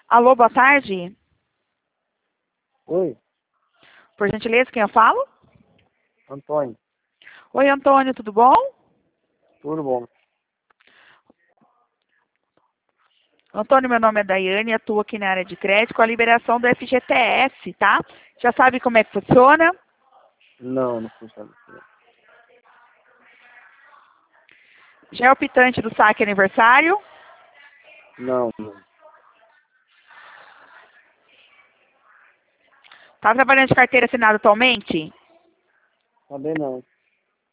Alô, boa tarde. Oi, Por gentileza, quem eu falo? Antônio. Oi, Antônio, tudo bom? Tudo bom? Antônio, meu nome é Daiane, atuo aqui na área de crédito com a liberação do FGTS, tá? Já sabe como é que funciona? Não, não funciona assim. Já é optante do saque aniversário? Não, não. Tá trabalhando de carteira assinada atualmente? Também não.